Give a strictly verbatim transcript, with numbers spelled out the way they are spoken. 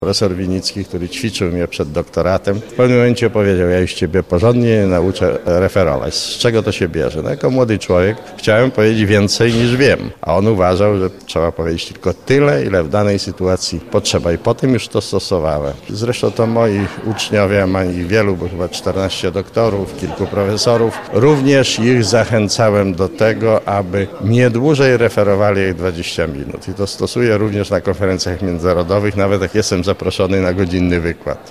Profesor Winicki, który ćwiczył mnie przed doktoratem, w pewnym momencie powiedział: ja już ciebie porządnie nauczę referować. Z czego to się bierze? No, jako młody człowiek chciałem powiedzieć więcej niż wiem, a on uważał, że trzeba powiedzieć tylko tyle, ile w danej sytuacji potrzeba i potem już to stosowałem. Zresztą to moi uczniowie, mam ich wielu, bo chyba czternastu doktorów, kilku profesorów, również ich zachęcałem do tego, aby nie dłużej referowali jak dwadzieścia minut i to stosuję również na konferencjach międzynarodowych, nawet jak jestem zaproszony na godzinny wykład.